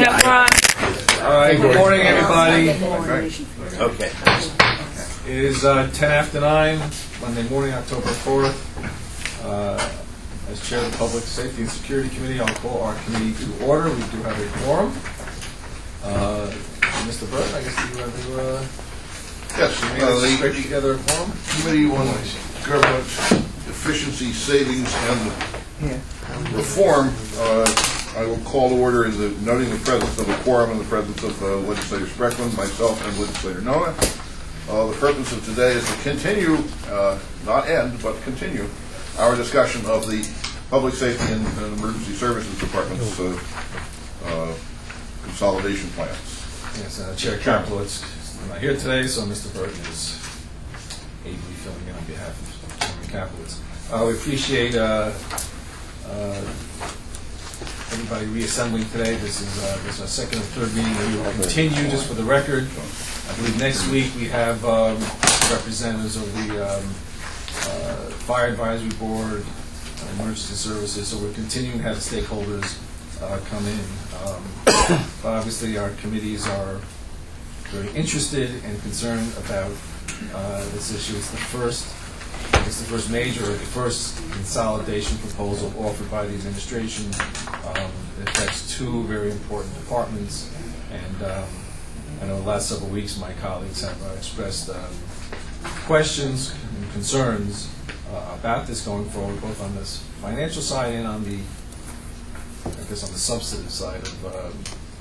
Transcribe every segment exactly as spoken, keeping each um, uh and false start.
All right, good morning, everybody. Okay. It is uh, ten after nine, Monday morning, October fourth. Uh, as Chair of the Public Safety and Security Committee, I'll call our committee to order. We do have a quorum. Uh, Mister Burton, I guess you have to uh, Yes, uh, uh, the scrape together a quorum. Committee on Government Efficiency, Savings, and Reform, uh, I will call to order in the noting the presence of a quorum in the presence of uh, Legislator Spreckland, myself, and Legislator Nona. Uh, the purpose of today is to continue, uh, not end, but continue our discussion of the Public Safety and, and Emergency Services Department's uh, uh, consolidation plans. Yes, uh, Chair Kaplowitz is not here today, so Mister Burton is ably filling in on behalf of Chairman Kaplowitz. Uh, we appreciate uh, uh, everybody reassembling today. This is, uh, this is our second and third meeting. We will continue, just for the record. I believe next week we have um, representatives of the um, uh, Fire Advisory Board, uh, Emergency Services, so we're continuing to have stakeholders uh, come in. Um, but obviously our committees are very interested and concerned about uh, this issue. It's the first, it's the first major, or the first consolidation proposal offered by the administration. Um, it affects two very important departments, and um, I know the last several weeks my colleagues have uh, expressed um, questions and concerns uh, about this going forward, both on this financial side and on the, I guess, on the substantive side of um,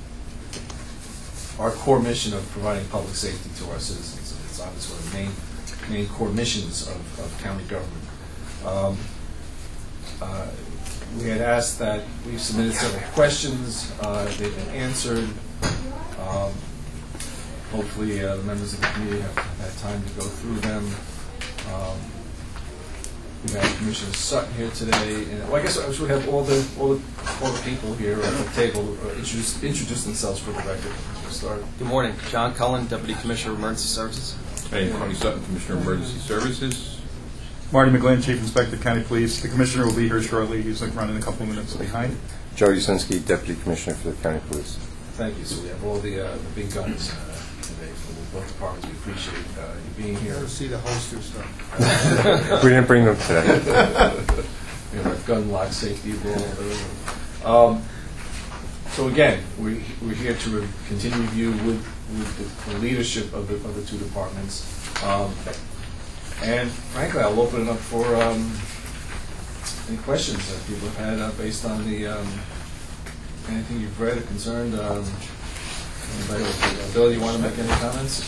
our core mission of providing public safety to our citizens. It's obviously one of the main, main core missions of, of county government. Um, uh, we had asked that we've submitted several questions. Uh, they've been answered. Um, hopefully uh, the members of the committee have had time to go through them. Um, we have Commissioner Sutton here today, and well, I guess I should have all the all the all the people here at the table uh, introduce introduce themselves for the record. We'll start. Good morning, John Cullen, Deputy Commissioner of Emergency Services. Hey, Tony Sutton, Commissioner of Emergency Services. Marty McGlynn, Chief Inspector, County Police. The Commissioner will be here shortly. He's like running a couple of minutes behind. Joe Usinski, Deputy Commissioner for the County Police. Thank you. So we have all the uh, the big guns uh, today for both departments. We appreciate uh, you being here. See the holster stuff. We didn't bring them today. We have our gun lock safety rule. Um, so again, we, we're here to re- continue review with, with the, the leadership of the, of the two departments. Um, and frankly, I'll open it up for um, any questions that people have had uh, based on the um, anything you've read or concerned. Um, anybody with Bill, you want to make any comments?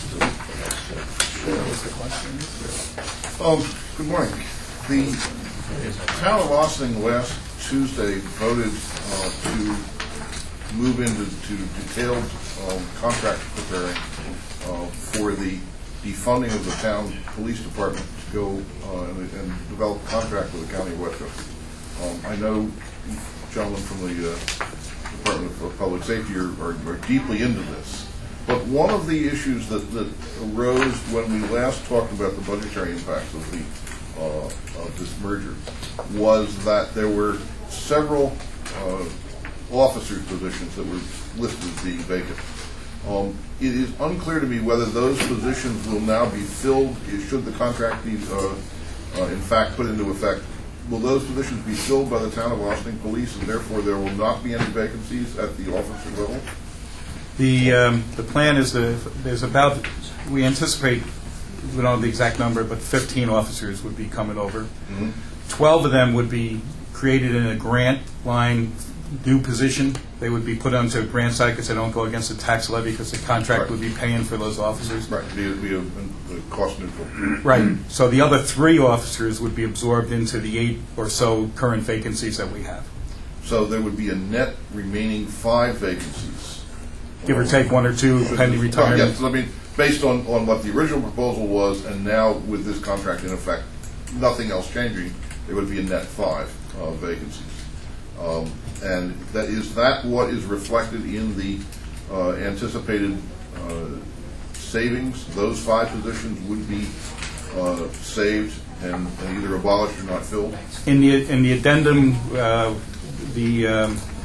Um, good morning. The town of Ossining last Tuesday voted uh, to move into to detailed um, contract preparing uh, for the defunding of the town police department to go uh, and, and develop a contract with the county of Westchester. Um, I know gentlemen from the uh, Department of Public Safety are, are, are deeply into this. But one of the issues that, that arose when we last talked about the budgetary impacts of the uh, of this merger was that there were several uh, officers' positions that were listed as being vacant. Um, it is unclear to me whether those positions will now be filled, should the contract be uh, uh, in fact put into effect. Will those positions be filled by the town of Ossining Police, and therefore there will not be any vacancies at the officer level? The um, the plan is that there's about, we anticipate, we don't have the exact number, but fifteen officers would be coming over. Mm-hmm. twelve of them would be created in a grant line new position. They would be put onto a grant side because they don't go against the tax levy because the contract Right. would be paying for those officers. Right, be, be a, a cost neutral. Right. So the other three officers would be absorbed into the eight or so current vacancies that we have. So there would be a net remaining five vacancies. Give or take one or two pending retirement. Yes, I mean, based on, on what the original proposal was, and now with this contract in effect, nothing else changing, there would be a net five uh, vacancies. Um, and that is that what is reflected in the uh, anticipated uh, savings? Those five positions would be uh, saved and, and either abolished or not filled? In the in the addendum, uh, the um,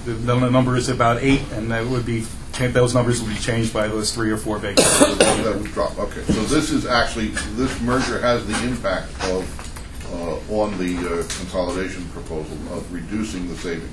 the the number is about eight, and that would be, those numbers will be changed by those three or four vacancies. That would drop, okay. So this is actually, this merger has the impact of, uh, on the uh, consolidation proposal of reducing the savings.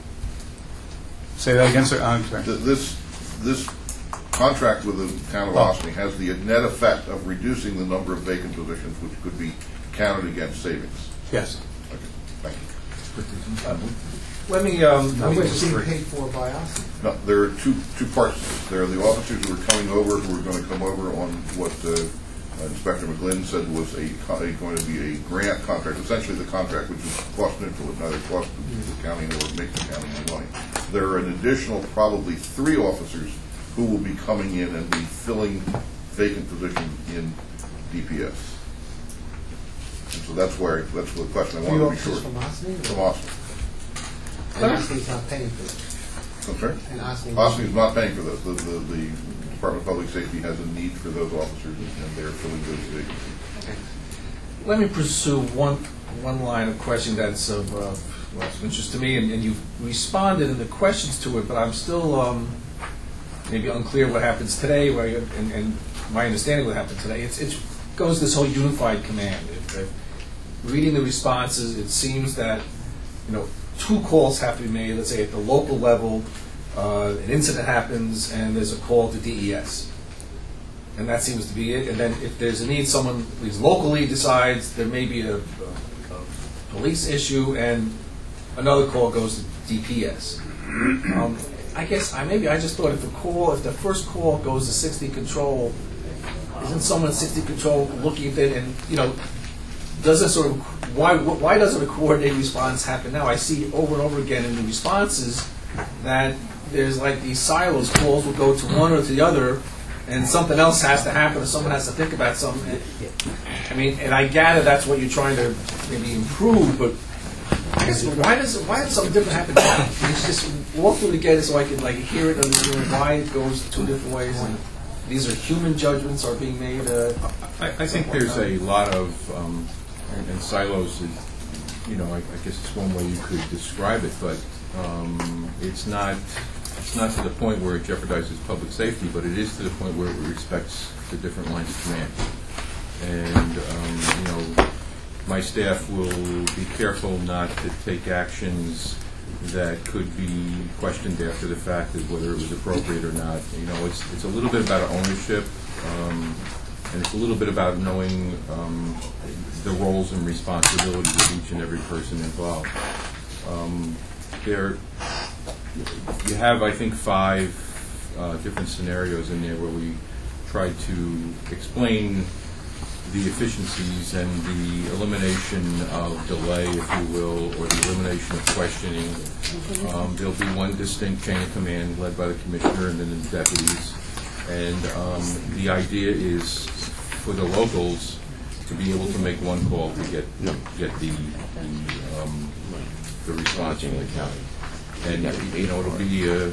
Say that again, sir? I'm sorry. Th- This, this contract with the town of Oh. Ossining has the net effect of reducing the number of vacant positions, which could be counted against savings. Yes. Okay, thank you. Let me, um, let How me much just is being paid for by us? No, there are two, two parts to this. There are the officers who are coming over, who are going to come over on what uh, Inspector McGlynn said was a, co- a- going to be a grant contract, essentially the contract which is cost neutral, it neither costs the county nor makes the county any money. There are an additional probably three officers who will be coming in and be filling vacant positions in D P S. And so that's where, that's the question I Three wanted to be officers sure. from Ossining? From Ossining. And Ossing's not paying for it. I'm sorry? And Ossining. Ossining is not paying for this. The, the, the Department of Public Safety has a need for those officers, and they're filling those vacancies. let me pursue one, one line of questioning that's of, uh, well, of interest to me, and, and you've responded in the questions to it, but I'm still um, maybe unclear what happens today, where you, and, and my understanding what happened today. It's, it goes this whole unified command. If, if reading the responses, it seems that, you know, two calls have to be made, let's say at the local level, uh, an incident happens and there's a call to D E S. And that seems to be it. And then if there's a need, someone at least locally decides there may be a, a, a police issue and another call goes to D P S. Um, I guess I maybe I just thought if the call, if the first call goes to sixty control, isn't someone at sixty control looking at it and, you know, doesn't sort of, why why doesn't a coordinated response happen now? I see over and over again in the responses that there's like these silos, calls will go to one or to the other, and something else has to happen, or someone has to think about something. I mean, and I gather that's what you're trying to maybe improve, but I guess why does it, why does something different happen now? Can you just walk through together so I can like hear it, understand why it goes two different ways, and these are human judgments are being made. Uh, I, I think there's a lot of, um, and, and silos is, you know, I, I guess it's one way you could describe it, but um, it's not, it's not to the point where it jeopardizes public safety, but it is to the point where it respects the different lines of command. And, um, you know, my staff will be careful not to take actions that could be questioned after the fact as whether it was appropriate or not. You know, it's it's a little bit about ownership, um, and it's a little bit about knowing um, the roles and responsibilities of each and every person involved. Um, there, you have, I think, five uh, different scenarios in there where we tried to explain the efficiencies and the elimination of delay, if you will, or the elimination of questioning. Um, there'll be one distinct chain of command led by the commissioner and then the deputies. And um, the idea is for the locals to be able to make one call to get get the the, um, the response from the county. And you know, it'll be a,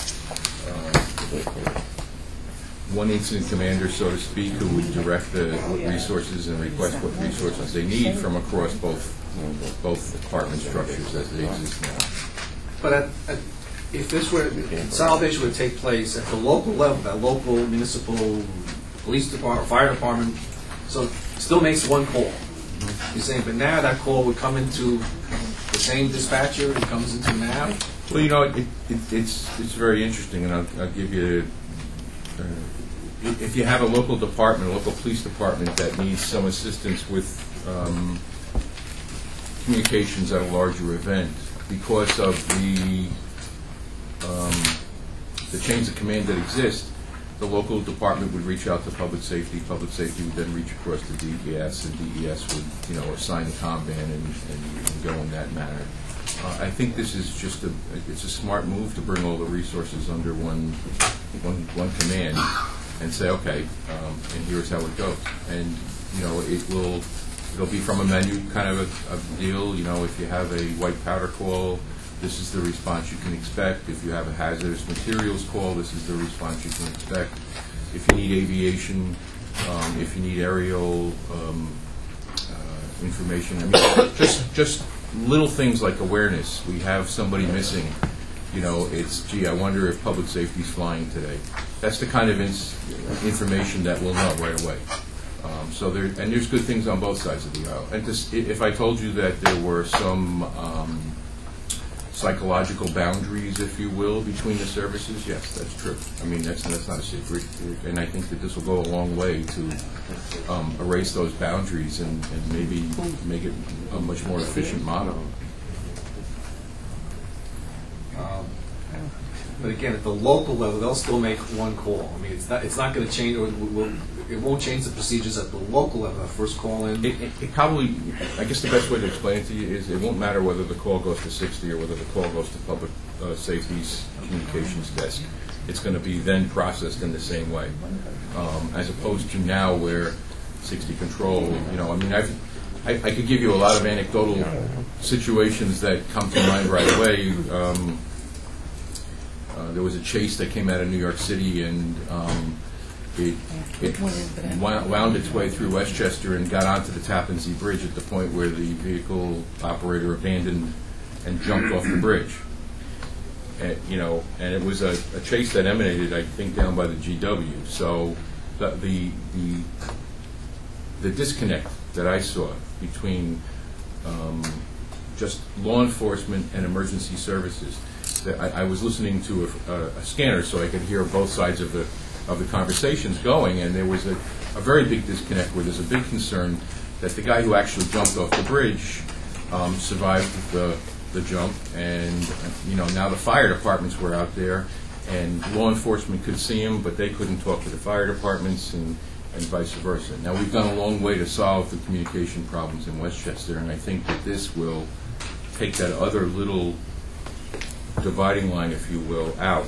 uh, one incident commander, so to speak, who would direct the resources and request what resources they need from across both both department structures as they exist now. But at, at, if this were, consolidation would take place at the local level, that local municipal police department, fire department, so it still makes one call. You're saying, but now that call would come into the same dispatcher it comes into now? Well, you know, it, it, it's it's very interesting, and I'll, I'll give you. Uh, if you have a local department, a local police department that needs some assistance with um, communications at a larger event, because of the um, the chains of command that exist, the local department would reach out to public safety. Public safety would then reach across to D E S, and D E S would, you know, assign the comm band and, and, and go in that manner. Uh, I think this is just a it's a smart move to bring all the resources under one one one command and say, okay, um, and here's how it goes. And you know, it will it'll be from a menu kind of a, a deal. You know, if you have a white powder call, this is the response you can expect. If you have a hazardous materials call, this is the response you can expect. If you need aviation, um, if you need aerial um, uh, information, I mean, just just little things like awareness. We have somebody missing. You know, it's, gee, I wonder if public safety's flying today. That's the kind of ins- information that we'll know right away. Um, so there, and there's good things on both sides of the aisle. And this, if I told you that there were some um, psychological boundaries, if you will, between the services, yes, that's true. I mean, that's that's not a secret. And I think that this will go a long way to um, erase those boundaries and, and maybe make it a much more efficient model. Um, But again, at the local level, they'll still make one call. I mean, it's not, it's not going to change, or it will- it won't change the procedures at the local level, that first call in. It, it, it probably, I guess the best way to explain it to you is it won't matter whether the call goes to sixty or whether the call goes to public uh, safety's communications desk. It's going to be then processed in the same way, um, as opposed to now where sixty control, you know, I mean, I've, I, I could give you a lot of anecdotal situations that come to mind right away. Um, uh, there was a chase that came out of New York City, and um, it, it wound, wound its way through Westchester and got onto the Tappan Zee Bridge at the point where the vehicle operator abandoned and jumped off the bridge. And, you know, and it was a, a chase that emanated, I think, down by the G W. So the the the, the disconnect that I saw between um, just law enforcement and emergency services. That I, I was listening to a, a, a scanner, so I could hear both sides of the of the conversations going, and there was a, a very big disconnect where there's a big concern that the guy who actually jumped off the bridge um, survived the the jump, and uh, you know, now the fire departments were out there, and law enforcement could see him, but they couldn't talk to the fire departments, and and vice versa. Now, we've gone a long way to solve the communication problems in Westchester, and I think that this will take that other little dividing line, if you will, out,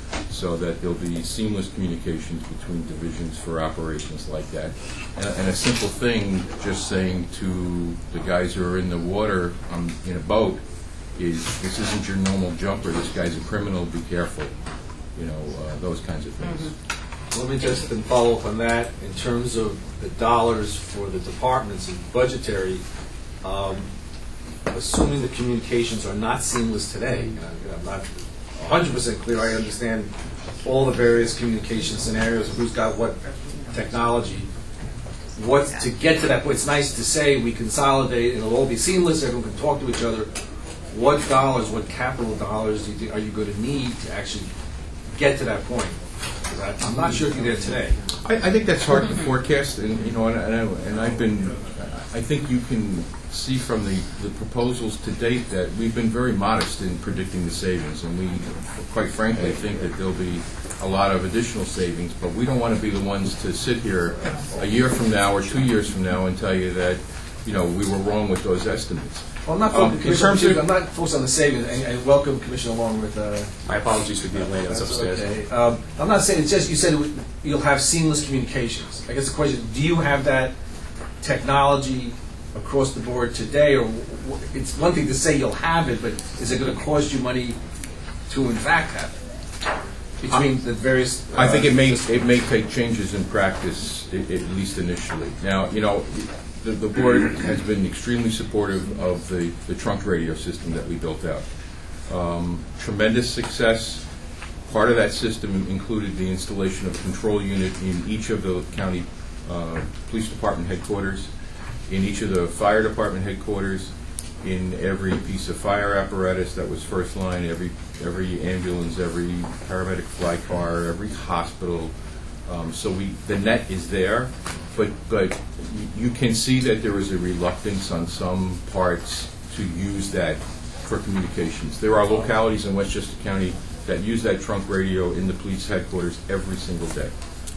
so that there'll be seamless communications between divisions for operations like that. And, and a simple thing, just saying to the guys who are in the water um, in a boat, is this isn't your normal jumper, this guy's a criminal, be careful. You know, uh, those kinds of things. Mm-hmm. Let me just then follow up on that. In terms of the dollars for the departments and budgetary, um, assuming the communications are not seamless today, you know, I'm not one hundred percent clear, I understand all the various communication scenarios, who's got what technology, what, to get to that point, it's nice to say we consolidate, it'll all be seamless, everyone can talk to each other. What dollars, what capital dollars do you think are you going to need to actually get to that point? Because I- I'm not sure if you're there today. I, I think that's hard to forecast, and you know, and, and, I, and I've been. I think you can see from the, the proposals to date that we've been very modest in predicting the savings, and we, quite frankly, think that there'll be a lot of additional savings. But we don't want to be the ones to sit here a year from now or two years from now and tell you that, you know, we were wrong with those estimates. Well, I'm not Um, focused, in terms of- I'm not focused on the savings, and, and welcome, Commissioner, along with. Uh, My apologies for being late. I was That's upstairs. okay. Um, I'm not saying, it's just, you said it would- you'll have seamless communications. I guess the question, do you have that technology across the board today? Or w- w- it's one thing to say you'll have it, but is it going to cost you money to in fact have it? Between the various... Uh, I think it may it may take changes in practice, i- at least initially. Now, you know, the, the board has been extremely supportive of the, the trunk radio system that we built out. Um, tremendous success. Part of that system included the installation of a control unit in each of the county uh, police department headquarters, in each of the fire department headquarters, in every piece of fire apparatus that was first line, every every ambulance, every paramedic fly car, every hospital. Um, so we the net is there, but but you can see that there is a reluctance on some parts to use that for communications. There are localities in Westchester County that use that trunk radio in the police headquarters every single day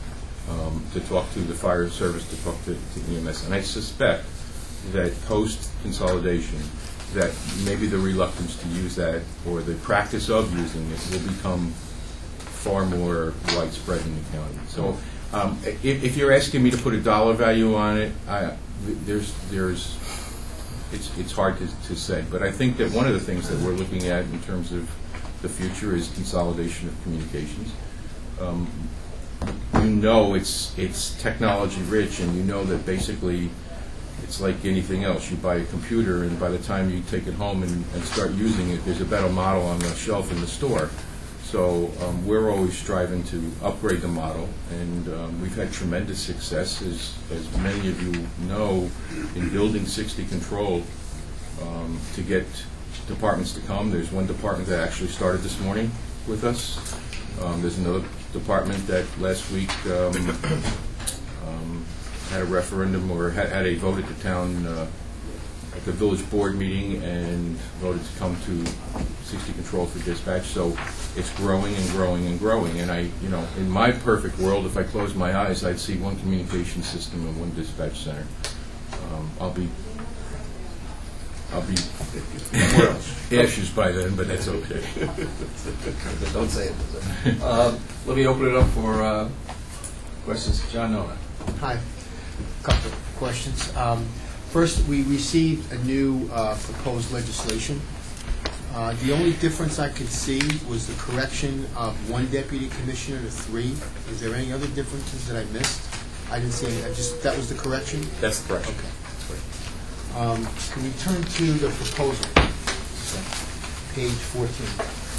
um, to talk to the fire service, to talk to, to E M S. And I suspect that post-consolidation, that maybe the reluctance to use that or the practice of using it will become far more widespread in the county. So um, if, if you're asking me to put a dollar value on it, I, there's, there's, it's, it's hard to, to say. But I think that one of the things that we're looking at in terms of the future is consolidation of communications. Um, you know it's it's technology rich, and you know that basically it's like anything else. You buy a computer, and by the time you take it home and, and start using it, there's a better model on the shelf in the store. So um, we're always striving to upgrade the model, and um, we've had tremendous success, as, as many of you know, in building sixty Control um, to get departments to come. There's one department that actually started this morning with us. Um, there's another department that last week um, um, had a referendum or had, had a vote at the town, uh, at the village board meeting, and voted to come to sixty Control for dispatch. So it's growing and growing and growing. And I, you know, in my perfect world, if I closed my eyes, I'd see one communication system and one dispatch center. Um, I'll be, I'll be ashes by then, but that's okay. Don't say it. Uh, Let me open it up for uh, questions. John Nona. Hi. A couple of questions. Um, First, we received a new uh, proposed legislation. Uh, The only difference I could see was the correction of one deputy commissioner to three. Is there any other differences that I missed? I didn't see any. I just, that was the correction? That's the correction. Okay. Um, Can we turn to the proposal? Page fourteen.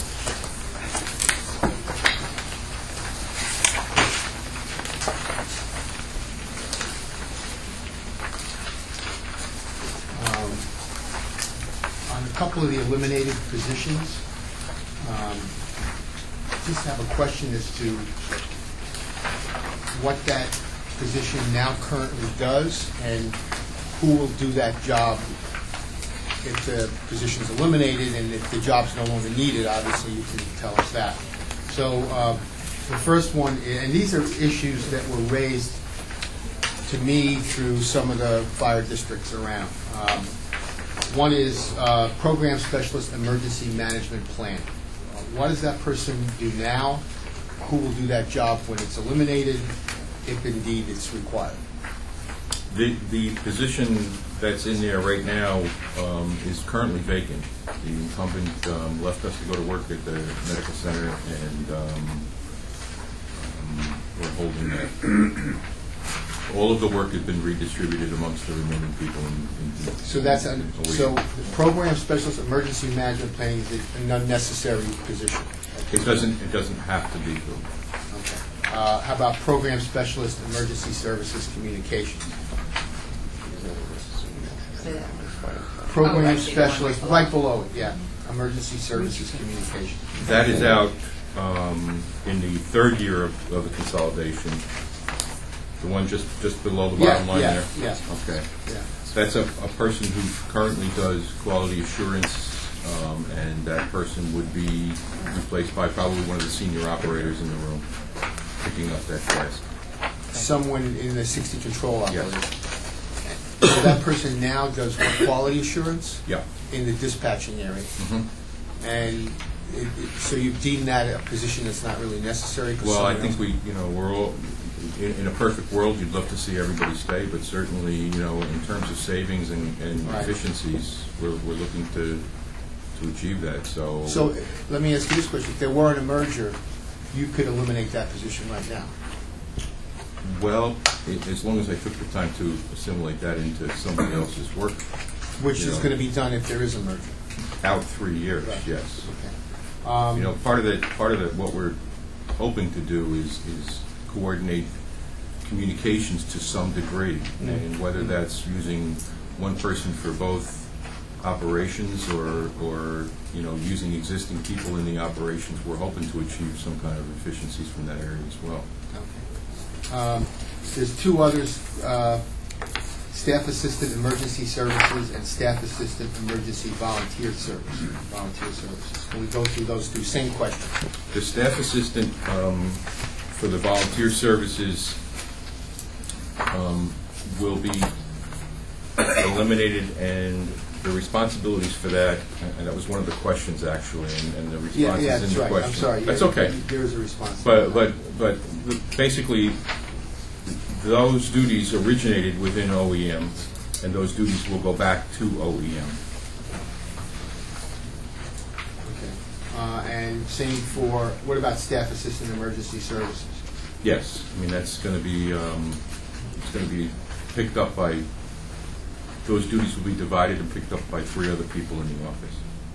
Um, On a couple of the eliminated positions, um, just have a question as to what that position now currently does and who will do that job if the position's eliminated, and if the job's no longer needed, obviously you can tell us that. So uh, the first one, and these are issues that were raised to me through some of the fire districts around. Um, One is uh, Program Specialist Emergency Management Plan. Uh, What does that person do now? Who will do that job when it's eliminated, if indeed it's required? The, the position that's in there right now um, is currently vacant. The incumbent um, left us to go to work at the medical center, and um, um, we're holding that. All of the work has been redistributed amongst the remaining people. In, in, So that's, in, un- in so the Program Specialist Emergency Management Planning is an unnecessary position. It doesn't, it doesn't have to be filled. Okay. Uh, How about Program Specialist Emergency Services Communications? Program right, the Specialist, one right below it, yeah, Emergency Services Communications. That is out um, in the third year of, of the consolidation. The one just, just below the Yeah, bottom line yeah, there? yeah. Okay. Yeah. That's a, a person who currently does quality assurance, um, and that person would be replaced by probably one of the senior operators in the room, picking up that task. Someone in the sixty Control Yes. operation. So that person now does what, quality assurance Yeah. in the dispatching area? Mhm. And it- it- so you deem that a position that's not really necessary? 'cause Well, I someone think else- we, you know, we're all, in, in a perfect world, you'd love to see everybody stay, but certainly, you know, in terms of savings and, and Right. efficiencies, we're, we're looking to, to achieve that, so. So, let me ask you this question. If there weren't a merger, you could eliminate that position right now? Well, i- as long as I took the time to assimilate that into somebody else's work, Which is Yeah. going to be done if there is a merger? out three years, Right. yes. Okay. Um, You know, part of it, part of it, what we're hoping to do is, is coordinate communications to some degree, and whether that's using one person for both operations or, or, you know, using existing people in the operations, we're hoping to achieve some kind of efficiencies from that area as well. Okay. Um, There's two others, uh, Staff Assistant Emergency Services and Staff Assistant Emergency Volunteer Service, Volunteer Services. Can we go through those two? Same question. The staff assistant um, for the volunteer services um, will be eliminated, and the responsibilities for that, and that was one of the questions actually, and, and the Yeah, response yeah, is in that's the right. question. I'm sorry. That's Yeah, okay. There is a response. But, but, but basically, those duties originated within O E M, and those duties will go back to O E M. Okay. Uh, And same for, what about Staff Assistant Emergency Services? Yes, I mean, that's going to be, um, it's going to be picked up by those duties will be divided and picked up by three other people in the office.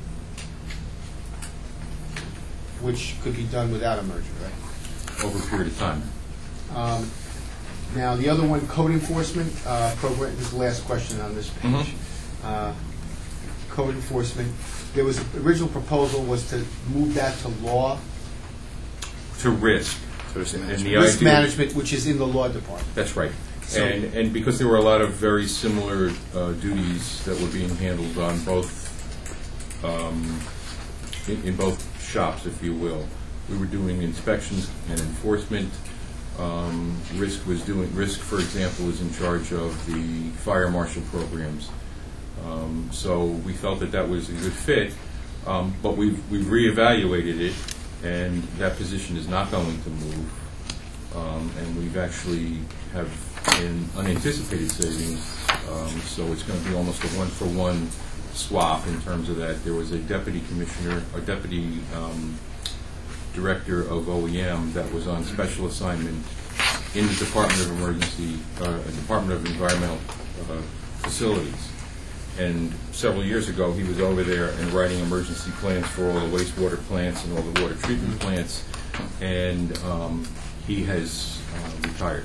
which could be done without a merger, right? Over a period of time. Um, Now, the other one, code enforcement, uh, program, this is the last question on this page. Mhm. Uh, Code enforcement, there was, the original proposal was to move that to law, To risk. So it's- And the risk idea- management, which is in the law department. That's right. So- And, and because there were a lot of very similar uh, duties that were being handled on both, um, in, in both shops, if you will. We were doing inspections and enforcement. Um, Risk was doing, Risk, for example, is in charge of the fire marshal programs. Um, So we felt that that was a good fit, um, but we've, we've reevaluated it, and that position is not going to move. Um, and we've actually have an unanticipated savings, um, so it's going to be almost a one-for-one swap in terms of that. There was a deputy commissioner, or deputy um, director of O E M that was on special assignment in the Department of Emergency, uh, Department of Environmental uh, Facilities. And several years ago, he was over there and writing emergency plans for all the wastewater plants and all the water treatment plants, and um, he has uh, retired.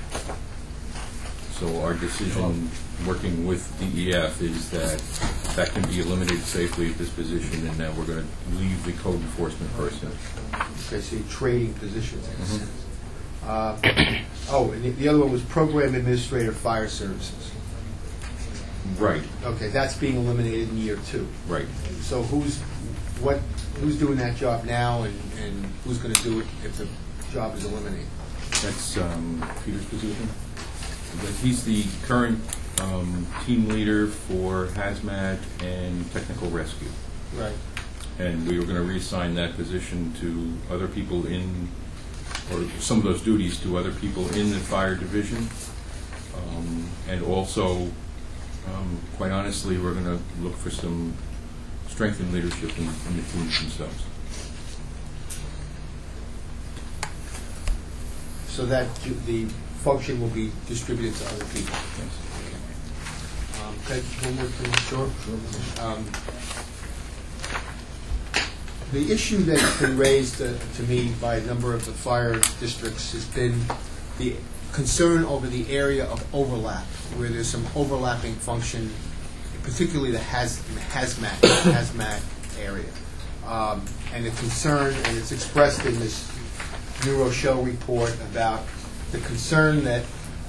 So our decision, working with D E F, is that that can be eliminated safely at this position, and that we're going to leave the code enforcement person. Okay, so you're trading positions in a sense. Uh, Oh, and the- the other one was program administrator, fire services. Right, Okay, that's being eliminated in year two. right. So who's, what, who's doing that job now, and, and who's going to do it if the job is eliminated? That's um, Peter's position. But he's the current um, team leader for hazmat and technical rescue. Right. And we were going to reassign that position to other people in, or some of those duties to other people in the fire division. Um, And also, um, quite honestly, we're going to look for some strength and leadership in in the teams themselves. So that ju- the function will be distributed to other people. Yes. Um, Okay, one more thing, sure. Um, The issue that's been raised uh, to me by a number of the fire districts has been the concern over the area of overlap, where there's some overlapping function, particularly the haz- hazmat, hazmat area. Um, And the concern, and it's expressed in this Neuro Show report about the concern that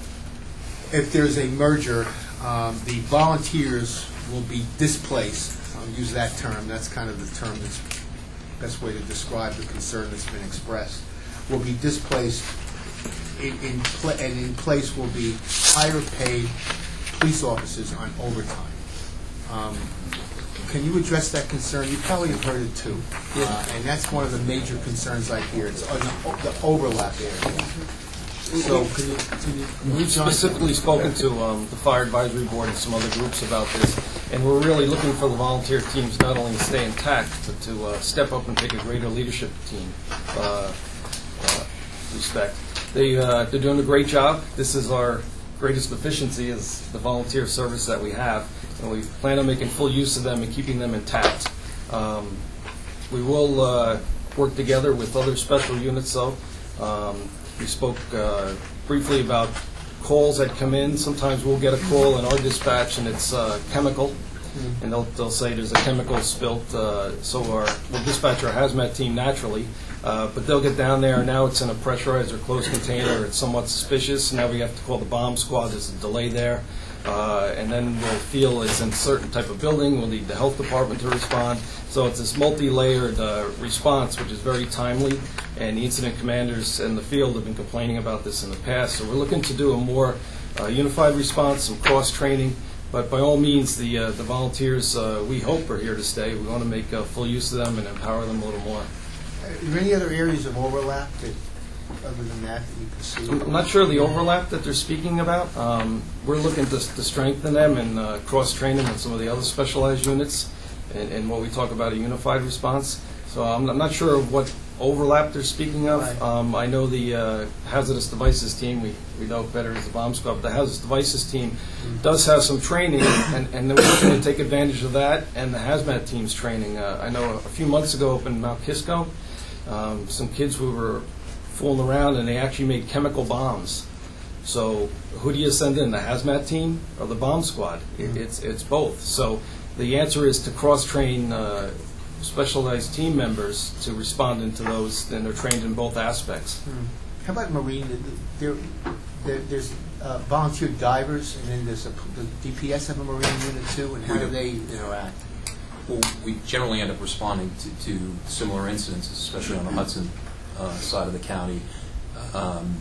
if there's a merger, um, the volunteers will be displaced. I'll use that term. That's kind of the term that's best way to describe the concern that's been expressed. Will be displaced, in, in pla- and in place will be higher paid police officers on overtime. Um, Can you address that concern? You probably have heard it too. Uh, And that's one of the major concerns I hear. It's on the o- the overlap area. So can you, can you? We've specifically spoken to um, the Fire Advisory Board and some other groups about this, and we're really looking for the volunteer teams not only to stay intact, but to uh, step up and take a greater leadership team uh, uh, respect. They, uh, they're doing a great job. This is our greatest deficiency, is the volunteer service that we have, and we plan on making full use of them and keeping them intact. Um, We will uh, work together with other special units, though. Um, We spoke uh, briefly about calls that come in. Sometimes we'll get a call in our dispatch, and it's uh, chemical, and they'll, they'll say there's a chemical spilt, uh, so our, we'll dispatch our hazmat team naturally, uh, but they'll get down there, and now it's in a pressurized or closed container. It's somewhat suspicious. Now we have to call the bomb squad. There's a delay there. Uh, and then we'll feel it's in a certain type of building. We'll need the health department to respond. So it's this multi-layered uh, response, which is very timely, and the incident commanders in the field have been complaining about this in the past. So we're looking to do a more uh, unified response, some cross-training, but by all means, the uh, the volunteers, uh, we hope, are here to stay. We want to make uh, full use of them and empower them a little more. Are there any other areas of overlap that, other than that, that you can see? I'm I'm not sure the overlap that they're speaking about. Um, We're looking to to strengthen them and uh, cross-train them with some of the other specialized units and and what we talk about, a unified response. So I'm I'm not sure what overlap they're speaking of. Right. Um, I know the uh, hazardous devices team, we, we know better as the bomb squad, but the hazardous devices team does have some training, and, and they're looking to take advantage of that, and the hazmat team's training. Uh, I know a few months ago up in Mount Kisco, um, some kids who were fooling around, and they actually made chemical bombs. So who do you send in, the hazmat team or the bomb squad? It, it's, it's both. So the answer is to cross-train uh, specialized team members to respond into those, and they're trained in both aspects. How about Marine? There, there, there's uh, volunteer divers, and then there's a, the D P S have a Marine unit too, and how We do do. they interact? Well, we generally end up responding to, to similar incidents, especially on the Hudson uh, side of the county. Um,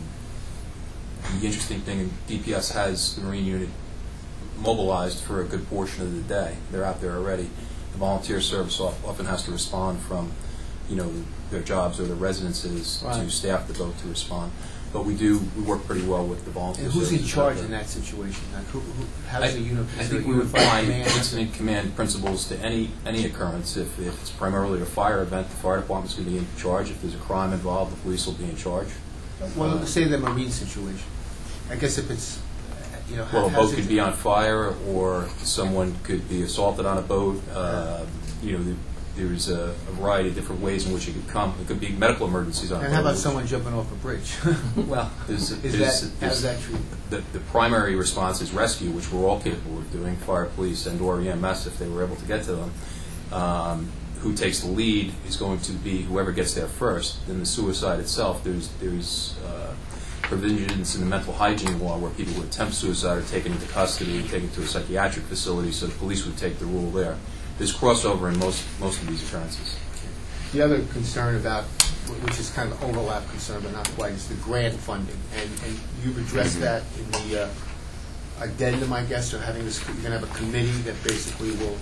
the interesting thing, D P S has the Marine unit mobilized for a good portion of the day. They're out there already. The volunteer service of- often has to respond from, you know, their jobs or their residences Right. to staff the boat to respond. But we do, we work pretty well with the volunteer And who's in services out charge there. in that situation? Like, who, who, how I, does the unit? I is there think a we would unified apply command? incident command principles to any any occurrence. If, if it's primarily a fire event, the fire department's going to be in charge. If there's a crime involved, the police will be in charge. Well, let's say the Marine situation. I guess if it's, uh, you know, Well, a how's boat it- could be on fire, or someone could be assaulted on a boat. Uh, you know, there's a, a variety of different ways in which it could come. It could be medical emergencies on a boat. And how about someone jumping off a bridge? Well, There's- is there's- that, there's- how's that treated? The, the primary response is rescue, which we're all capable of doing, fire, police, and or E M S if they were able to get to them. Um, who takes the lead is going to be whoever gets there first. Then the suicide itself, there's, there's uh, provisions in the mental hygiene law where people who attempt suicide are taken into custody and taken to a psychiatric facility, so the police would take the rule there. There's crossover in most, most of these occurrences. The other concern about, which is kind of an overlap concern, but not quite, is the grant funding. And, and you've addressed that in the uh, addendum, I guess, or having this, you're going to have a committee that basically will,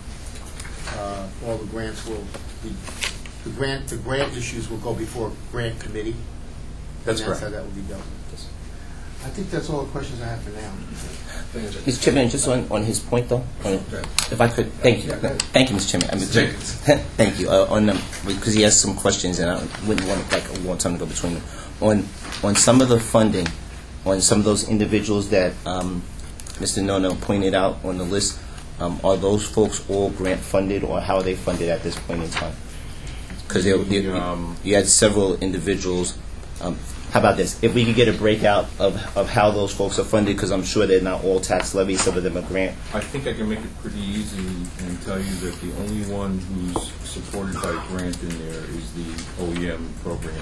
uh, all the grants will be, the grant, the grant issues will go before a grant committee. That's And that's correct. how that will be dealt with. I think that's all the questions I have for now. Mister Chairman, just on, on his point though, on, if I could, thank you, thank you, Mister Chairman. I mean, Jenkins. thank you. Uh, on because he has some questions and I wouldn't want like I want time to go between them. On on some of the funding, on some of those individuals that um, Mister Nono pointed out on the list, um, are those folks all grant funded or how are they funded at this point in time? Because The, um, you had several individuals. Um, how about this? If we could get a breakout of, of how those folks are funded, because I'm sure they're not all tax levies, some of them are grant. I think I can make it pretty easy and tell you that the only one who's supported by grant in there is the O E M program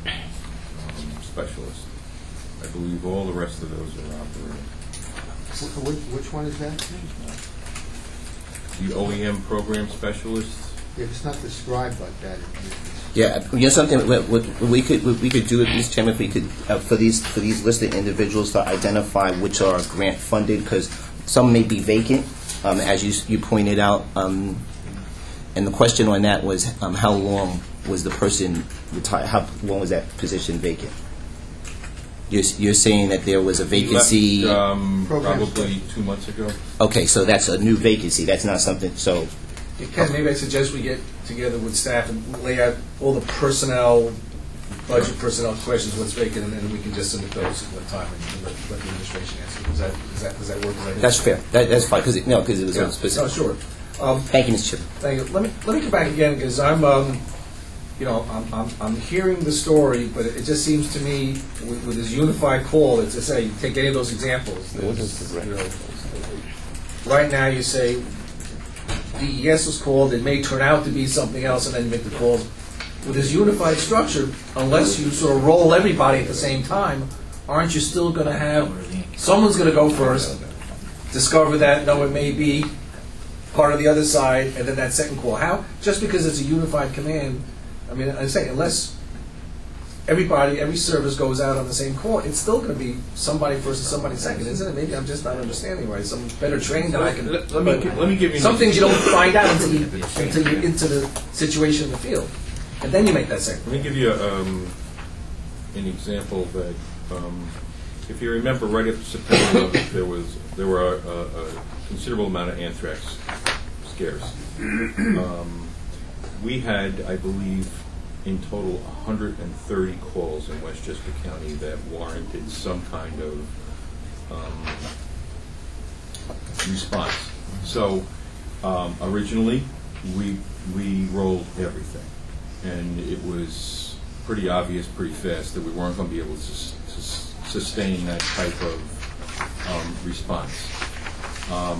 um, specialist. I believe all the rest of those are operating. Wh- Which, which one is that? The O E M program specialist, If it's not described like that, it- Yeah, you know something. What, what we could what we could do, Mister Chairman, if we could uh, for these for these listed individuals to identify which are grant funded, because some may be vacant, um, as you you pointed out. Um, and the question on that was um, how long was the person retired? How long was that position vacant? You're, you're saying that there was a he vacancy. left, um, Program probably two months ago. Okay, so that's a new vacancy. That's not something. So. Ken, maybe I suggest we get together with staff and lay out all the personnel, budget personnel questions, what's vacant, and then we can just submit those at one time and let, let the administration answer. Does that, does that, does that work? Does that- That's fair. That, that's fine. Because no, because it was Yeah. on specific. No, sure. Um, Thank you, Mister Chairman. Thank you. Let me, let me come back again, because I'm, um, you know, I'm, I'm, I'm hearing the story, but it just seems to me, with, with this unified call, it's to say, take any of those examples. What is the You know, right now, you say, D E S was called, it may turn out to be something else, and then you make the calls. With this unified structure, unless you sort of roll everybody at the same time, aren't you still going to have, someone's going to go first, discover that, no, it may be part of the other side, and then that second call. How? Just because it's a unified command, I mean, I say, unless everybody, every service goes out on the same call, it's still going to be somebody first and somebody second, isn't it? Maybe I'm just not understanding right. Some better trained than I can. Let, let me let me give you an Some things you don't find out until you until you're into the situation in the field, and then you make that second. Let me give you a, um, an example that, um, if you remember, right after September eleventh, there was there were a, a, a considerable amount of anthrax scares. Um, we had, I believe, in total one hundred thirty calls in Westchester County that warranted some kind of um, response. So um, originally, we we rolled everything, and it was pretty obvious pretty fast that we weren't going to be able to sus- sus- sustain that type of um, response. Um,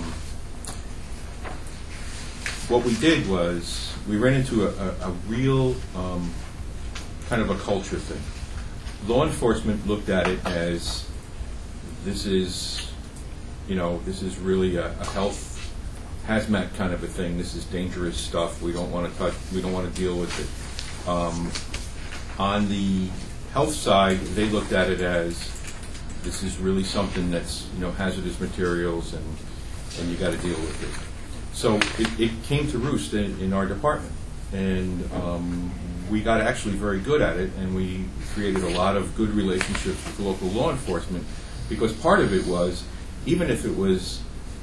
what we did was we ran into a, a, a real um, kind of a culture thing. Law enforcement looked at it as this is, you know, this is really a, a health hazmat kind of a thing. This is dangerous stuff. We don't want to touch. We don't want to deal with it. Um, on the health side, they looked at it as this is really something that's, you know, hazardous materials, and and you got to deal with it. So it, it came to roost in, in our department, and um, we got actually very good at it, and we created a lot of good relationships with local law enforcement, because part of it was, even if it was,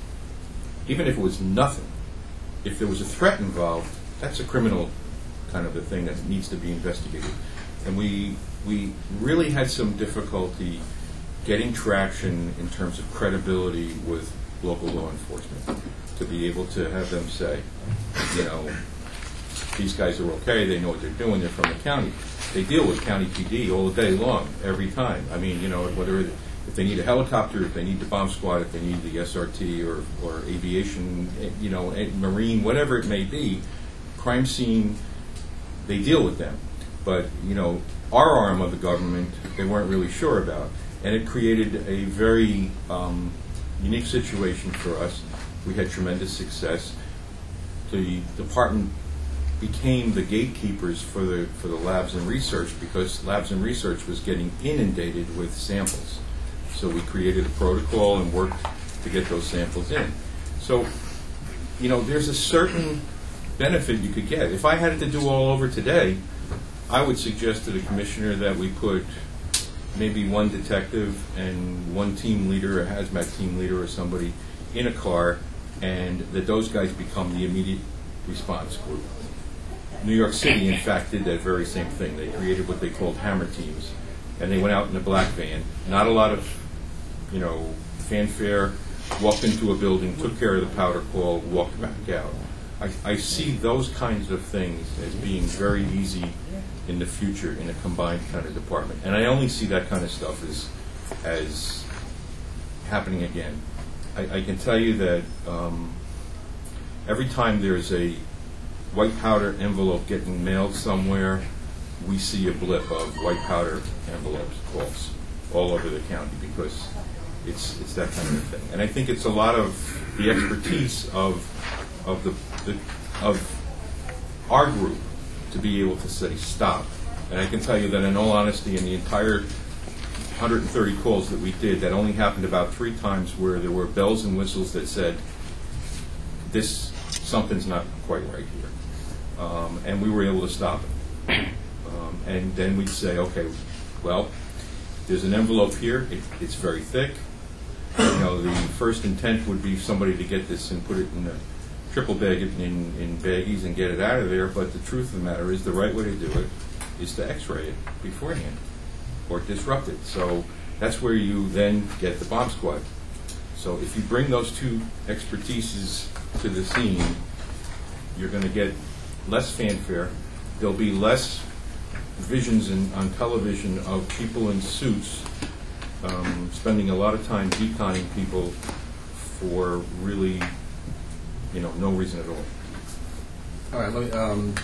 even if it was nothing, if there was a threat involved, that's a criminal kind of a thing that needs to be investigated. And we we really had some difficulty getting traction in terms of credibility with local law enforcement, to be able to have them say, you know, these guys are okay, they know what they're doing, they're from the county. They deal with county P D all day long, every time. I mean, you know, whether it, if they need a helicopter, if they need the bomb squad, if they need the S R T or, or aviation, you know, marine, whatever it may be, crime scene, they deal with them. But, you know, our arm of the government, they weren't really sure about. And it created a very um, unique situation for us. We had tremendous success. The department became the gatekeepers for the for the labs and research, because labs and research was getting inundated with samples. So we created a protocol and worked to get those samples in. So, you know, there's a certain benefit you could get. If I had it to do all over today, I would suggest to the commissioner that we put maybe one detective and one team leader, a hazmat team leader or somebody, in a car, and that those guys become the immediate response group. New York City, in fact, did that very same thing. They created what they called hammer teams, and they went out in a black van. Not a lot of, you know, fanfare, walked into a building, took care of the powder call, walked back out. I, I see those kinds of things as being very easy in the future in a combined kind of department. And I only see that kind of stuff as, as happening again. I, I can tell you that um, every time there's a white powder envelope getting mailed somewhere, we see a blip of white powder envelopes calls all over the county, because it's it's that kind of thing. And I think it's a lot of the expertise of of the, the of our group to be able to say stop. And I can tell you that, in all honesty, in the entire one hundred thirty calls that we did, that only happened about three times where there were bells and whistles that said, this, something's not quite right here. Um, and we were able to stop it. Um, and then we'd say, okay, well, there's an envelope here, it, it's very thick. You know, the first intent would be somebody to get this and put it in a triple bag it in, in baggies and get it out of there, but the truth of the matter is the right way to do it is to x-ray it beforehand or disrupt it. So that's where you then get the bomb squad. So if you bring those two expertises to the scene, you're going to get less fanfare. There'll be less visions in, on television of people in suits um, spending a lot of time deconning people for really, you know, no reason at all. All right, let me, um,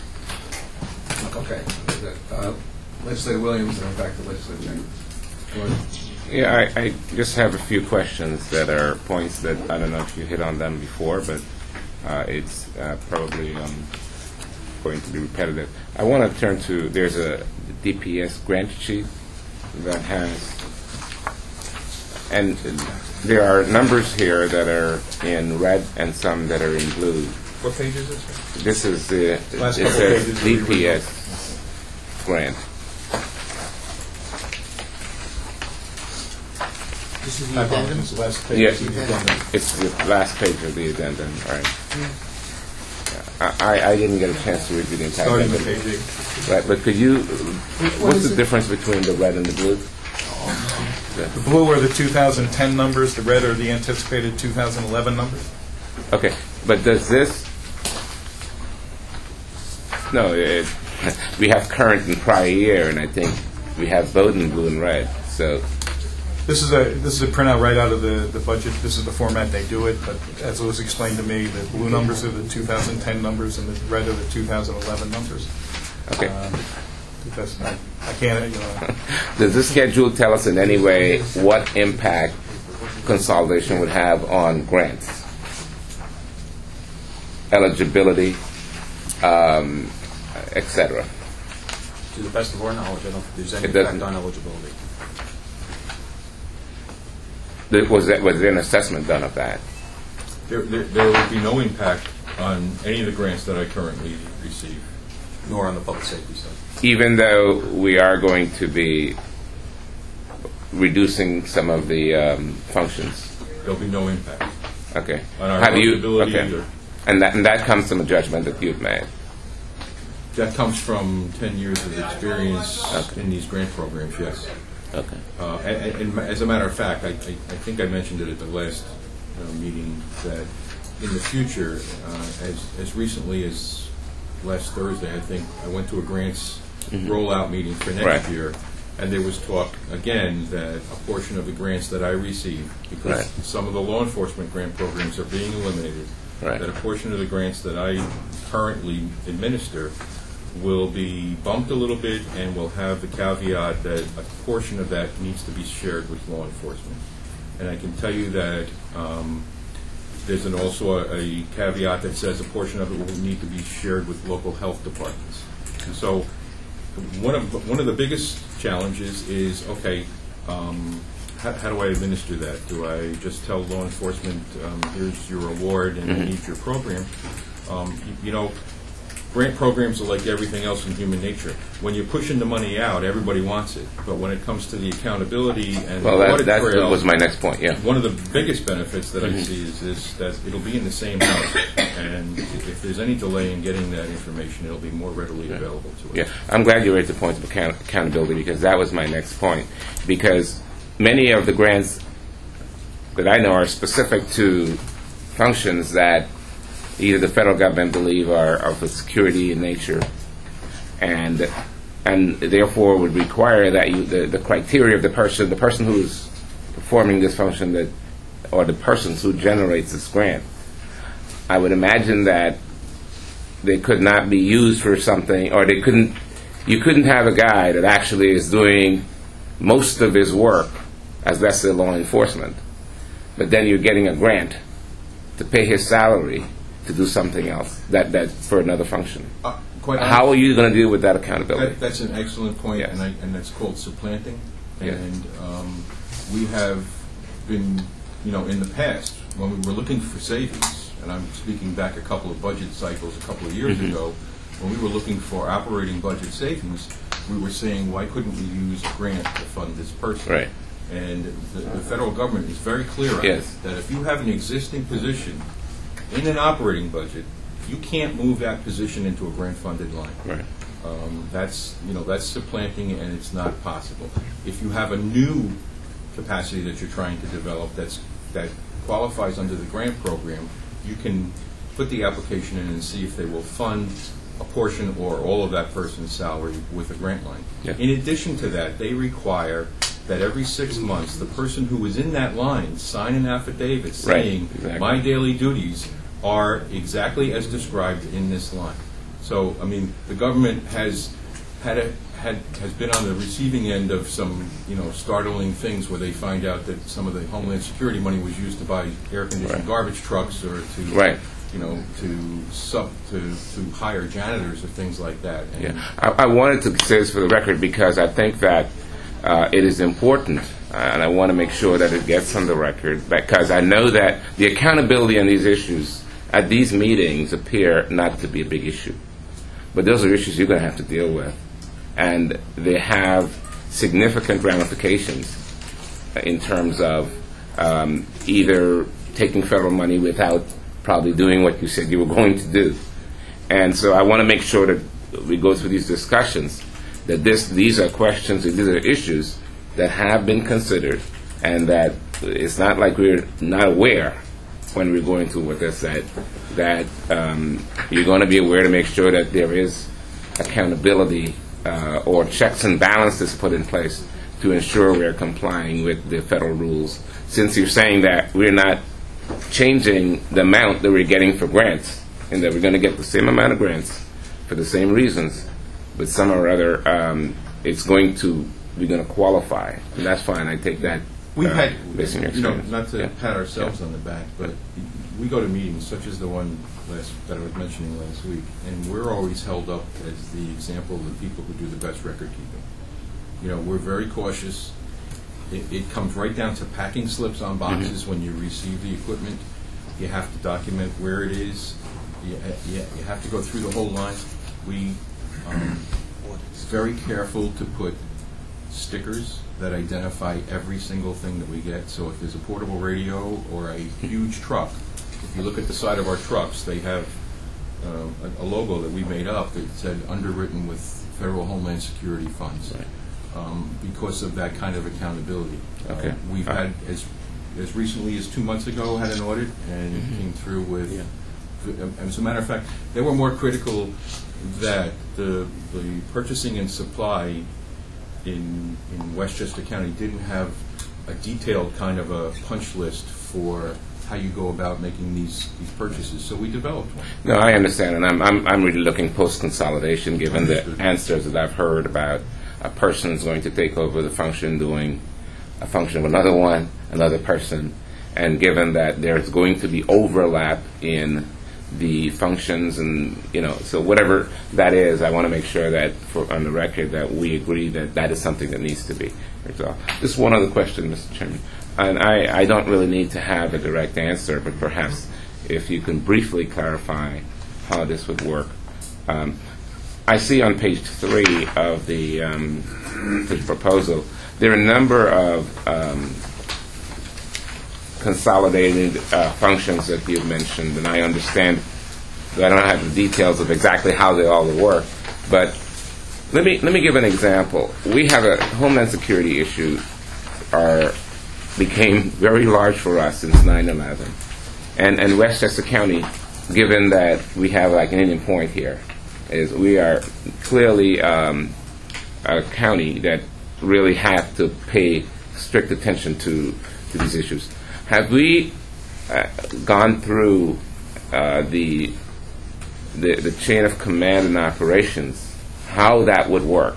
okay. Uh, Legislator Williams, and then back to Legislator Jenkins. Go ahead. Yeah, I, I just have a few questions that are points that I don't know if you hit on them before, but uh, it's uh, probably um, going to be repetitive. I want to turn to, there's a D P S grant sheet that has, and there are numbers here that are in red and some that are in blue. What page is this? This is the, Last it couple says pages D of the P original. S grant. This is the addendum? Last page. Yeah. of the addendum. It's the last page of the addendum, right? Yeah. I, I didn't get a chance to review the entire Starting budget. with page eight. Right, but could you, what's is the it? difference between the red and the blue? The blue are the two thousand ten numbers, the red are the anticipated two thousand eleven numbers. Okay, but does this, no, it, we have current and prior year, and I think we have both in blue and red, so, This is a this is a printout right out of the, the budget. This is the format they do it, but as it was explained to me, the blue numbers are the two thousand ten numbers and the red are the two thousand eleven numbers. okay. Um, That's not, I can't, you know, Does this schedule tell us in any way what impact consolidation would have on grants? Eligibility, um, et cetera? To the best of our knowledge, I don't think there's any It doesn't- impact on eligibility. There- Was that, was there an assessment done of that? There, there, there will be no impact on any of the grants that I currently receive. Nor on the public safety side. Even though we are going to be reducing some of the um, functions? There'll be no impact Okay. on our How do you- eligibility. okay. or- And that, and that comes from a judgment that you've made? That comes from ten years of experience Okay. in these grant programs, yes. Okay. Uh, and, and as a matter of fact, I, I, I think I mentioned it at the last uh, meeting that in the future, uh, as, as recently as last Thursday, I think, I went to a grants rollout meeting for next Right. year, and there was talk, again, that a portion of the grants that I receive, because Right. some of the law enforcement grant programs are being eliminated, Right. that a portion of the grants that I currently administer will be bumped a little bit and will have the caveat that a portion of that needs to be shared with law enforcement. And I can tell you that um, there's an also a, a caveat that says a portion of it will need to be shared with local health departments. And so one of one of the biggest challenges is, okay, um, how, how do I administer that? Do I just tell law enforcement, um, here's your award and I need your program? Um, you, you know, grant programs are like everything else in human nature. When you're pushing the money out, everybody wants it. But when it comes to the accountability and Well, the that, audit that trail, was my next point, yeah. one of the biggest benefits that I see is this, that it'll be in the same house. And if if there's any delay in getting that information, it'll be more readily available to us. Yeah, I'm glad you raised the point of account- accountability because that was my next point. Because many of the grants that I know are specific to functions that either the federal government believe are of a security in nature, and and therefore would require that you the, the criteria of the person the person who's performing this function that or the persons who generates this grant. I would imagine that they could not be used for something, or they couldn't. You couldn't have a guy that actually is doing most of his work as that's the law enforcement, but then you're getting a grant to pay his salary to do something else that that for another function. Uh, quite How are you going to deal with that accountability? That, that's an excellent point, Yes. and, I, and that's called supplanting. Yes. And um, we have been, you know, in the past, when we were looking for savings, and I'm speaking back a couple of budget cycles a couple of years Mm-hmm. ago, when we were looking for operating budget savings, we were saying, why couldn't we use a grant to fund this person? Right. And the, the federal government is very clear on Yes. it, that if you have an existing position in an operating budget, you can't move that position into a grant-funded line. Right. Um, that's, you know, that's supplanting, and it's not possible. If you have a new capacity that you're trying to develop that's, that qualifies under the grant program, you can put the application in and see if they will fund a portion or all of that person's salary with a grant line. Yeah. In addition to that, they require that every six months, the person who is in that line sign an affidavit Right, saying, exactly. my daily duties are exactly as described in this line. So, I mean, the government has had a, had has been on the receiving end of some, you know, startling things where they find out that some of the Homeland Security money was used to buy air-conditioned Right. garbage trucks or to, Right. you know, to sub to to hire janitors or things like that. And Yeah, I, I wanted to say this for the record because I think that uh, it is important, uh, and I want to make sure that it gets on the record because I know that the accountability on these issues at these meetings appear not to be a big issue, but those are issues you're going to have to deal with, and they have significant ramifications in terms of um, either taking federal money without probably doing what you said you were going to do, And so I want to make sure that we go through these discussions, that this, these are questions, these are issues that have been considered, and that it's not like we're not aware when we're going through what they said, that um, you're going to be aware to make sure that there is accountability uh, or checks and balances put in place to ensure we're complying with the federal rules. Since you're saying that we're not changing the amount that we're getting for grants, and that we're going to get the same amount of grants for the same reasons, but some or other, um, it's going to, we're going to qualify. And that's fine. I take that We've uh, had, based on your you know, experience. not to Yeah. pat ourselves on the back, but we go to meetings such as the one last, that I was mentioning last week, and we're always held up as the example of the people who do the best record keeping. You know, we're very cautious. It, it comes right down to packing slips on boxes when you receive the equipment. You have to document where it is. You, you, you have to go through the whole line. We um, very careful to put stickers that identify every single thing that we get. So if there's a portable radio or a huge truck, if you look at the side of our trucks, they have uh, a, a logo that we made up that said underwritten with federal Homeland Security funds. Right. Um, because of that kind of accountability. Okay. Uh, we've All had, as as recently as two months ago, had an audit and Mm-hmm. came through with, uh, as a matter of fact, they were more critical that the the purchasing and supply in in Westchester County didn't have a detailed kind of a punch list for how you go about making these, these purchases. So we developed one. No, I understand, and I'm I'm, I'm really looking post-consolidation, given the Understood. answers that I've heard about a person is going to take over the function doing a function of another one, another person, and given that there's going to be overlap in the functions and, you know, so whatever that is, I want to make sure that, for on the record, that we agree that that is something that needs to be resolved. Just one other question, Mister Chairman, and I, I don't really need to have a direct answer, but perhaps if you can briefly clarify how this would work. Um, I see on page three of the, um, the proposal, there are a number of um, consolidated uh, functions that you've mentioned, and I understand that I don't have the details of exactly how they all work, but let me let me give an example. We have a Homeland Security issue, our became very large for us since nine eleven, and and Westchester County, given that we have like an Indian Point here, is we are clearly um, a county that really have to pay strict attention to, to these issues. Have we uh, gone through uh, the, the the chain of command and operations, how that would work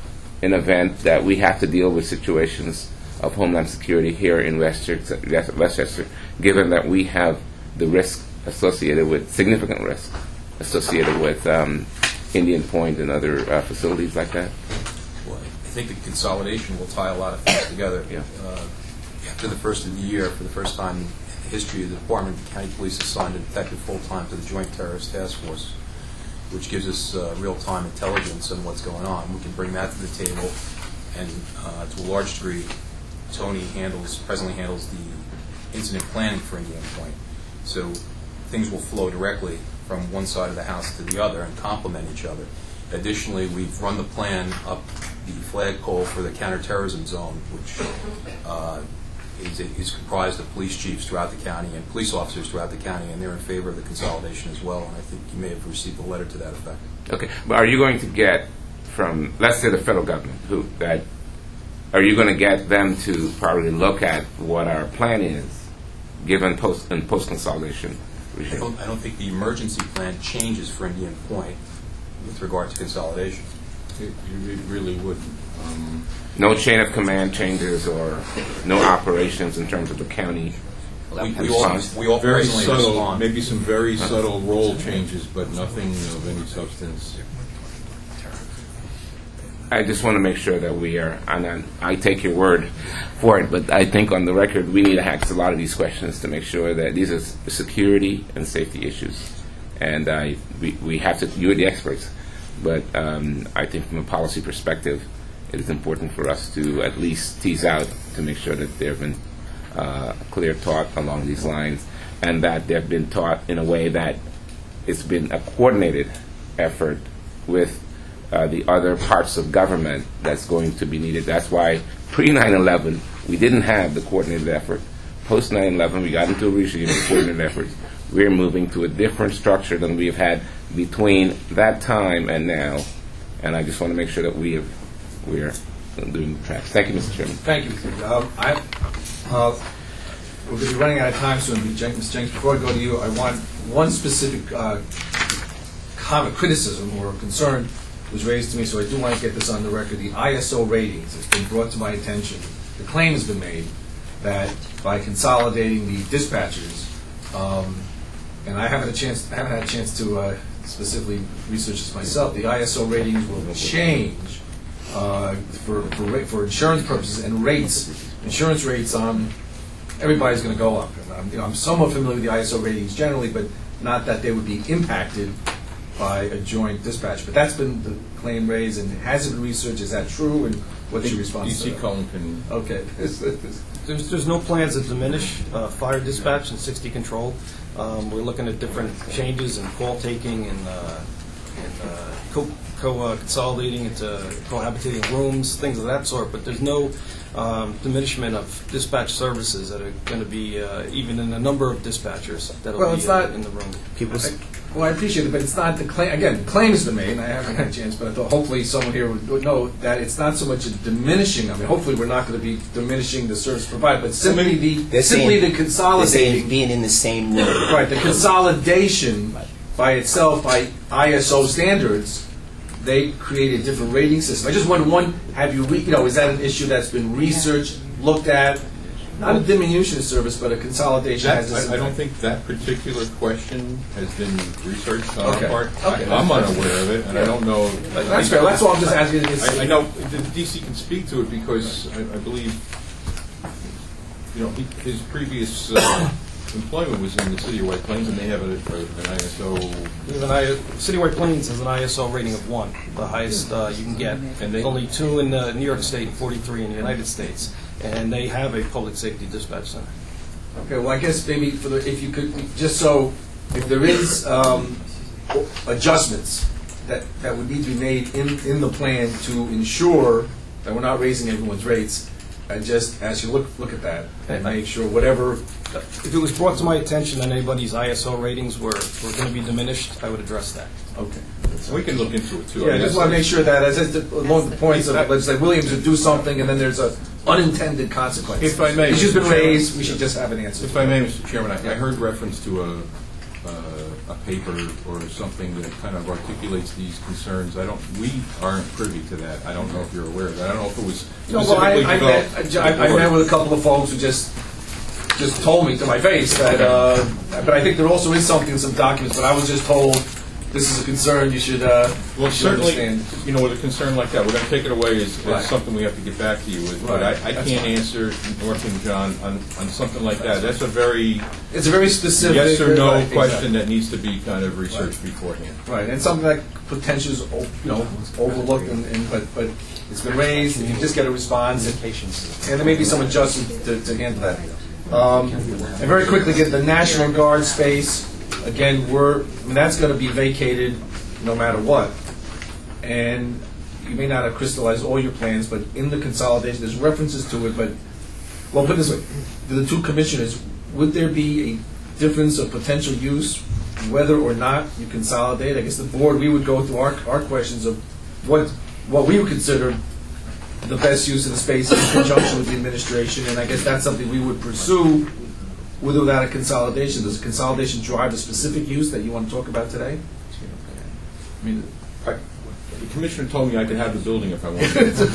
in event that we have to deal with situations of Homeland Security here in Westchester, Westchester given that we have the risk associated with, significant risk associated with um, Indian Point and other uh, facilities like that? Well, I think the consolidation will tie a lot of things together. Yeah. Uh, after the first of the year, for the first time in the history of the Department, the County Police assigned a detective full-time to the Joint Terrorist Task Force, which gives us uh, real-time intelligence on what's going on. We can bring that to the table, and uh, to a large degree, Tony handles, presently handles the incident planning for Indian Point. So things will flow directly from one side of the house to the other and complement each other. Additionally, we've run the plan up the flagpole for the counterterrorism zone, which uh, is, is comprised of police chiefs throughout the county and police officers throughout the county, and they're in favor of the consolidation as well. And I think you may have received a letter to that effect. Okay, but are you going to get from, let's say, the federal government, who that, are you going to get them to probably look at what our plan is, given post and post consolidation regime? I don't, I don't think the emergency plan changes for Indian Point with regard to consolidation. It, it really wouldn't. Um, No chain of command changes or no operations in terms of the county We, we all, response? we all very personally subtle, respond. maybe some very subtle role changes, but nothing of any substance. I just want to make sure that we are, and I, I take your word for it, but I think on the record we need to ask a lot of these questions to make sure that these are s- security and safety issues. And I, we, we have to, you're the experts, but um, I think from a policy perspective, it is important for us to at least tease out to make sure that there have been uh, clear thought along these lines, and that they've been taught in a way that it's been a coordinated effort with uh, the other parts of government that's going to be needed. That's why pre nine eleven, we didn't have the coordinated effort. Post nine eleven, we got into a regime of coordinated efforts. We're moving to a different structure than we've had between that time and now. And I just want to make sure that we have, we're doing the tracks. Thank you, Mister Chairman. Thank you. Um, I, uh, we're going to be running out of time soon. Mister Jenkins, before I go to you, I want one specific uh, comment, criticism or concern was raised to me, so I do want to get this on the record. The I S O ratings has been brought to my attention. The claim has been made that by consolidating the dispatchers, um, and I haven't a chance, I haven't had a chance to uh, specifically research this myself. The I S O ratings will change uh, for for, ra- for insurance purposes and rates. Insurance rates on everybody's going to go up. And I'm, you know, I'm somewhat familiar with the I S O ratings generally, but not that they would be impacted by a joint dispatch. But that's been the claim raised, and has it been researched? Is that true? And what's your response to D C that? Cullen can. Okay. There's, there's no plans to diminish uh, fire dispatch and sixty control. Um, we're looking at different changes in call taking and, uh, and uh, co, co uh, consolidating into cohabitating rooms, things of that sort. But there's no um, diminishment of dispatch services that are going to be uh, even in the number of dispatchers that will Well, be it's uh, not- in the room. People, s- Well, I appreciate it, but it's not the claim. Again, the claim has been made, and I haven't had a chance, but I thought hopefully someone here would, would know that it's not so much a diminishing. I mean, hopefully we're not going to be diminishing the service provided, but simply the they're simply saying- the they're saying consolidating. being in the same room. Right, the consolidation by itself, by I S O standards, they create a different rating system. I just wonder, one, have you, re, you know, is that an issue that's been researched, looked at? Not a diminution of service, but a consolidation. That, has this I, I don't impact. think that particular question has been researched on Okay. our part. Okay. I, I'm unaware of it, and I don't know. That's fair. That's all I'm just asking. Is, I, I know the D C can speak to it because I, I believe, you know, he, his previous uh, employment was in the city of White Plains, and they have a, a, an I S O. There's an I, City of White Plains has an I S O rating of one, the highest uh, you can get. And they- There's only two in uh, New York State and forty-three in the United States. And they have a public safety dispatch center. Okay, well, I guess maybe for the, if you could, just so, if there is um, adjustments that, that would need to be made in, in the plan to ensure that we're not raising everyone's rates, I just ask you to look, look at that and make sure whatever, If it was brought to my attention that anybody's I S O ratings were, were going to be diminished, I would address that. okay. We can look into it too. Yeah, I just want to make sure that, as I said, along the points of legislator Williams would do something and then there's a unintended consequence. If I may, Issue's been Mister Chairman. raised, we should just have an answer. If I may, Mister Chairman, I, I heard reference to a, uh, a paper or something that kind of articulates these concerns. I don't, we aren't privy to that. I don't know if you're aware of that. I don't know if it was No, well, I, specifically I, developed. met, I, I met with a couple of folks who just just told me to my face that, uh, but I think there also is something in some documents, but I was just told this is a concern, you should, uh, Well, you should certainly, understand. you know, with a concern like that, we're going to take it away as, Right. as something we have to get back to you with. But I, Right. I That's can't fine. answer, nor can John, on, on something like that. That's a very It's a very specific. yes or no right, question exactly. that needs to be kind of researched beforehand. Right, and something that potentially is, o- you know, overlooked, and, and, but, but it's been raised, and you just get a response, and there may be some adjustment to, to handle that. Um, and very quickly, get the National Guard space, again, we're, I mean, that's gonna be vacated no matter what. And you may not have crystallized all your plans, but in the consolidation, there's references to it, but, well, put it this way, to the two commissioners, would there be a difference of potential use, whether or not you consolidate? I guess the board, we would go through our, our questions of what, what we would consider the best use of the space in conjunction with the administration, and I guess that's something we would pursue with or without a consolidation. Does consolidation drive a specific use that you want to talk about today? I mean, I, the commissioner told me I could have the building if I wanted.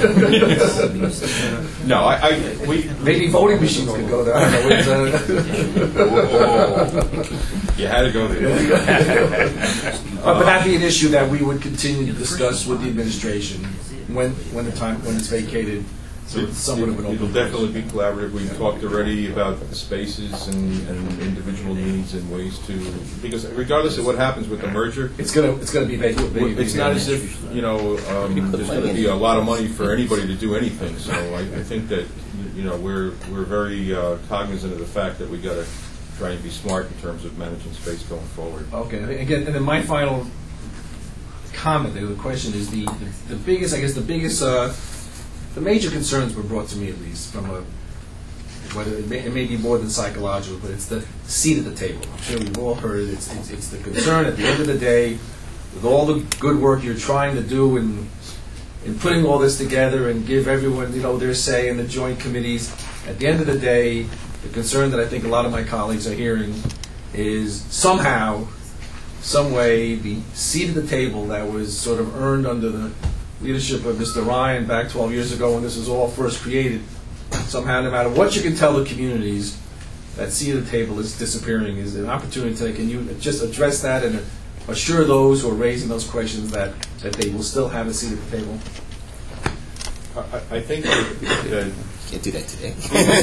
No, I, I we Maybe voting machines could go there. I don't know. It's, uh, you had to go there. But that'd be an issue that we would continue to discuss with the administration when, when the time, when it's vacated, so it's somewhat of an It'll open. definitely be collaborative. We've talked already about the spaces and, and individual needs and ways to, because regardless of what happens with the merger, It's gonna, it's gonna be vacated. it's not as if, you know, um, there's going to be a lot of money for anybody to do anything. So I, I think that, you know, we're we're very uh, cognizant of the fact that we got to trying to be smart in terms of managing space going forward. Okay, again, and then my final comment, the question is the, the, the biggest, I guess the biggest, uh, the major concerns were brought to me at least from a, whether it may, it may be more than psychological, but it's the seat at the table. I'm sure we've all heard it. It's, it's, it's the concern at the end of the day, with all the good work you're trying to do in, in putting all this together and give everyone, you know, their say in the joint committees, at the end of the day, the concern that I think a lot of my colleagues are hearing is somehow, some way, the seat at the table that was sort of earned under the leadership of Mister Ryan back twelve years ago when this was all first created, somehow, no matter what you can tell the communities, that seat at the table is disappearing. Is an opportunity to, can you just address that and assure those who are raising those questions that, that they will still have a seat at the table? I, I think that, that Can't do that today.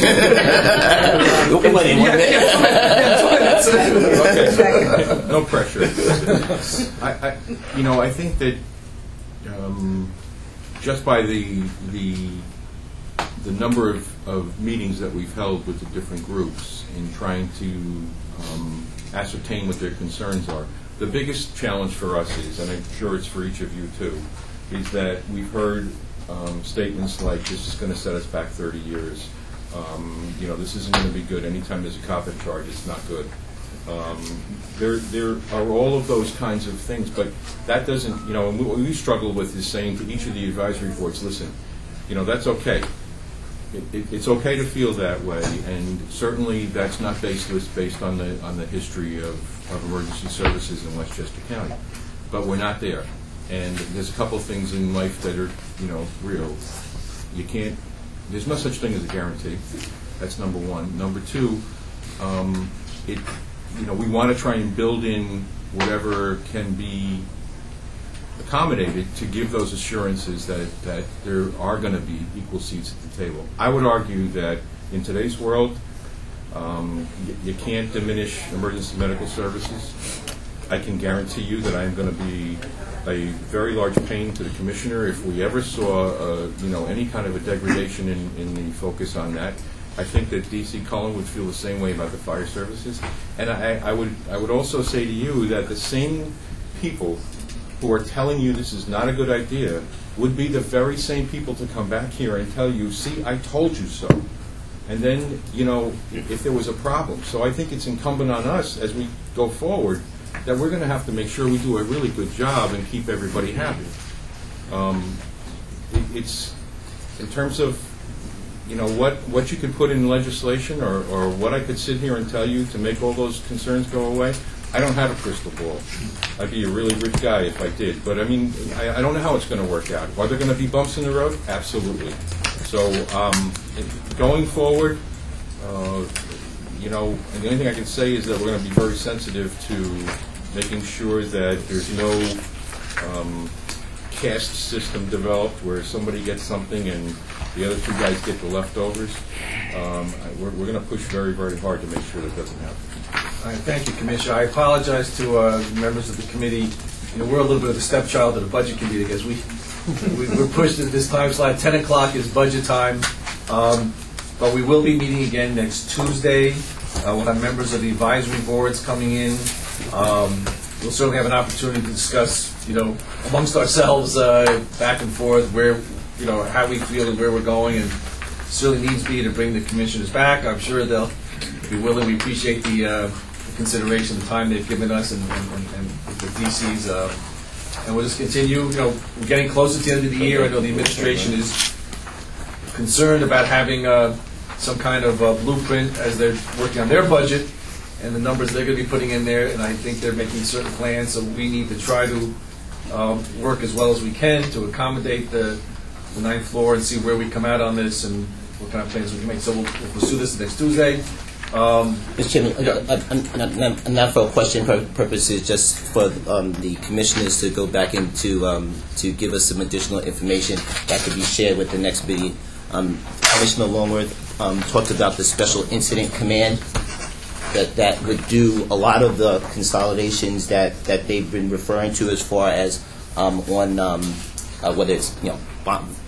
okay. No pressure. I, I, you know, I think that um, just by the the the number of, of meetings that we've held with the different groups in trying to um, ascertain what their concerns are, the biggest challenge for us is, and I'm sure it's for each of you too, is that we've heard um, statements like, this is going to set us back thirty years. Um, you know, this isn't going to be good. Anytime there's a cop in charge, it's not good. Um, there, there are all of those kinds of things, but that doesn't, you know, and what we struggle with is saying to each of the advisory boards, listen, you know, that's okay. It, it, it's okay to feel that way, and certainly that's not baseless based on the on the history of, of emergency services in Westchester County. But we're not there, and there's a couple of things in life that are, you know, real. You can't. There's no such thing as a guarantee. That's number one. Number two, um, it. You know, we want to try and build in whatever can be accommodated to give those assurances that, that there are going to be equal seats at the table. I would argue that in today's world, um, you, you can't diminish emergency medical services. I can guarantee you that I'm going to be a very large pain to the commissioner if we ever saw, uh, you know, any kind of a degradation in, in the focus on that. I think that D C Cullen would feel the same way about the fire services. And I, I would I would also say to you that the same people who are telling you this is not a good idea would be the very same people to come back here and tell you, see, I told you so. And then, you know, if there was a problem. So I think it's incumbent on us as we go forward that we're going to have to make sure we do a really good job and keep everybody happy. Um, it, it's, in terms of, you know, what, what you could put in legislation or, or what I could sit here and tell you to make all those concerns go away, I don't have a crystal ball. I'd be a really rich guy if I did. But, I mean, I, I don't know how it's going to work out. Are there going to be bumps in the road? Absolutely. So um, going forward, uh, you know, and the only thing I can say is that we're going to be very sensitive to making sure that there's no um, caste system developed where somebody gets something and the other two guys get the leftovers. Um, we're we're going to push very, very hard to make sure that doesn't happen. All right, thank you, Commissioner. I apologize to uh, members of the committee. You know, we're a little bit of the stepchild of the budget committee because we, we we're pushed at this time slot. ten o'clock is budget time, um, but we will be meeting again next Tuesday. Uh, we'll have members of the advisory boards coming in. Um, we'll certainly have an opportunity to discuss, you know, amongst ourselves, uh, back and forth, where, you know, how we feel and where we're going, and certainly needs be to bring the commissioners back. I'm sure they'll be willing. We appreciate the, uh, the consideration, the time they've given us, and, and, and, and the D Cs. Uh, and we'll just continue. You know, we're getting closer to the end of the year. I know the administration is concerned about having uh, some kind of uh, blueprint as they're working on their budget and the numbers they're going to be putting in there. And I think they're making certain plans, so we need to try to um, work as well as we can to accommodate the, the ninth floor and see where we come out on this and what kind of plans we can make. So we'll, we'll pursue this next Tuesday. Um, Mister Chairman, yeah. uh, uh, uh, not for question pur- purposes, just for um, the commissioners to go back into um, to give us some additional information that could be shared with the next meeting. Um, Commissioner Longworth um, talked about the Special Incident Command that that would do a lot of the consolidations that, that they've been referring to as far as um, on um, uh, whether it's, you know, bomb,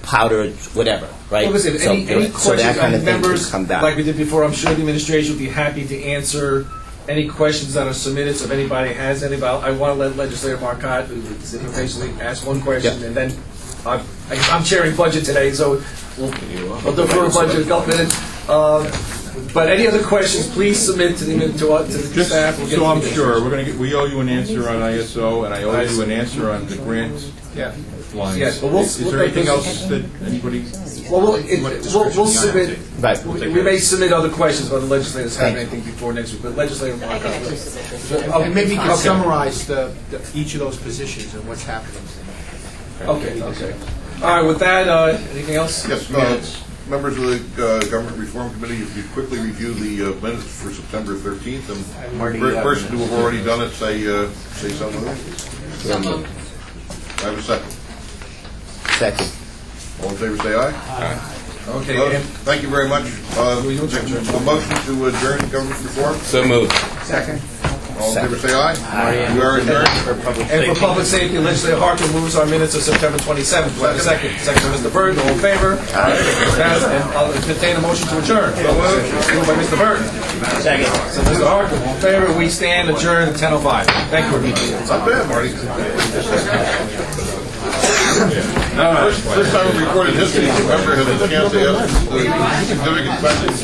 powder, whatever, right? Well, listen, So, any, any so that questions, kind I of mean, thing could members, come back. like we did before, I'm sure the administration would be happy to answer any questions that are submitted. So if anybody has any, I want to let Legislator Marcotte, who is sitting here patiently, ask one question, Yeah. and then I'm, I'm chairing budget today, so we'll, we'll defer budget a couple minutes. Uh, But any other questions, please submit to the, to us, to the Just staff. We'll get so to I'm the sure, we're going to get, we owe you an answer on I S O, and I owe you an answer on the grant Yeah. lines. Yes, but we'll- Is is we'll there make anything those- else that anybody? Well, we'll, it, we'll, we'll submit, Right. we may submit other questions, but the legislators have Thank you. anything before next week, but Legislator Marcotte. will- And maybe you can Okay. summarize the, the- each of those positions and what's happening. Okay, okay. All right, with that, uh, anything else? Yes, uh, members of the uh, Government Reform Committee, if you quickly review the uh, minutes for September thirteenth, and the person who have already done it, say, uh, say so moved. So moved. I have a second. Second. All in favor, say aye. Okay, Opposed? and Thank you very much. Uh, A motion to adjourn Government Reform. So moved. second. All in favor, say aye. We are adjourned. And for public safety, Legislator Harkin moves our minutes of September twenty-seventh. Do I have a second? Second by Mister Burton, all in favor? Passed. And I'll entertain a motion to adjourn. Moved by Mister Burton. Second. So Mister Harkin, all in favor? We stand adjourned at ten oh five. Thank you. Not bad, Marty. First first time in recorded history, a member has a chance to ask the significant questions.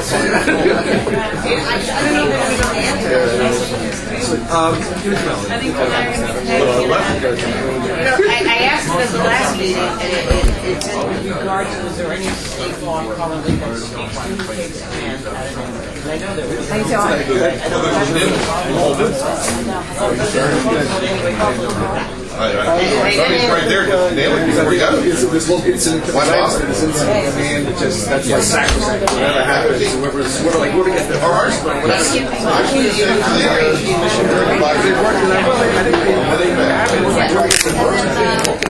You know, I, I asked him at the last meeting, and it, it, it said with regard to, is there any state law currently that communicates plans out of Denver? And I know there was. I don't. I Somebody's right there, just nail it before you go. This whole incident, Why not? this incident, and it just, that's like sacrosanct. Whatever happens, whoever's, whoever, like, whoever gets the. All right. I should have said to the, uh, It's working that well. I think they- I think they have it. It's like, whoever gets the first.